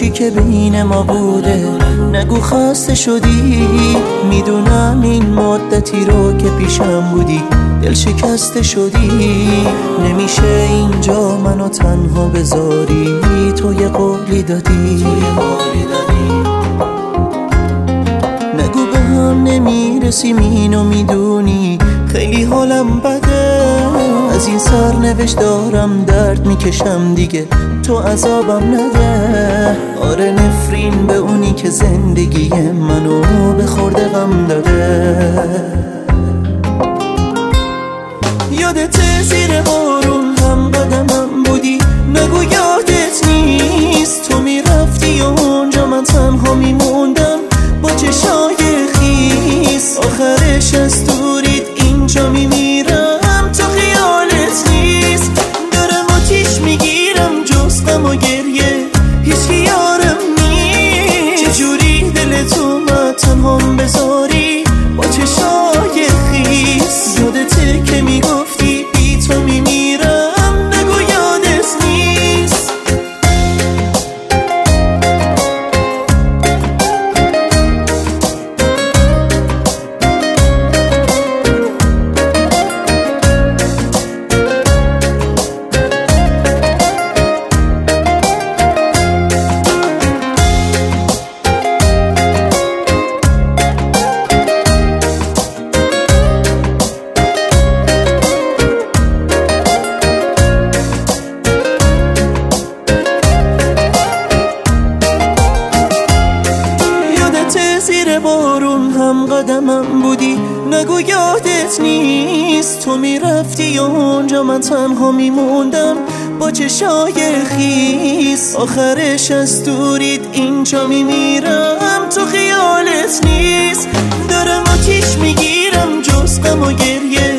چی که بین ما بوده نگو خسته شدی. میدونم این مدتی رو که پیشم بودی دل شکسته شدی. نمیشه اینجا منو تنها بذاری، تو یه قولی دادی. نگو به هم نمیرسیم اینو میدونی، خیلی حالم بده. از این سرنوشت دارم درد میکشم دیگه، تو عذابم نده. آره نفرین به اونی که زندگی منو به خورده غم داده. یادت زیر بارون هم قدمم بودی، نگو یادت نیست. تو میرفتی اونجا من تنها میموندم با چشای خیس. آخرش از دورید اینجا میمیرم، تو خیالت نیست. دارم آتیش میگیرم جز غم و گریه، هیچ یارم نیست. چجوری دلت اومد تنهام بذاری با چشای خیس. یادته که میگفتی بی تو میمیرم، نگو یادت نیست. زیر بارون هم قدمم بودی، نگو یادت نیست. تو میرفتی اونجا من تنها میموندم با چشای خیس. آخرش از دورید اینجا میمیرم، تو خیالت نیست. دارم آتیش میگیرم جز غم و گریه،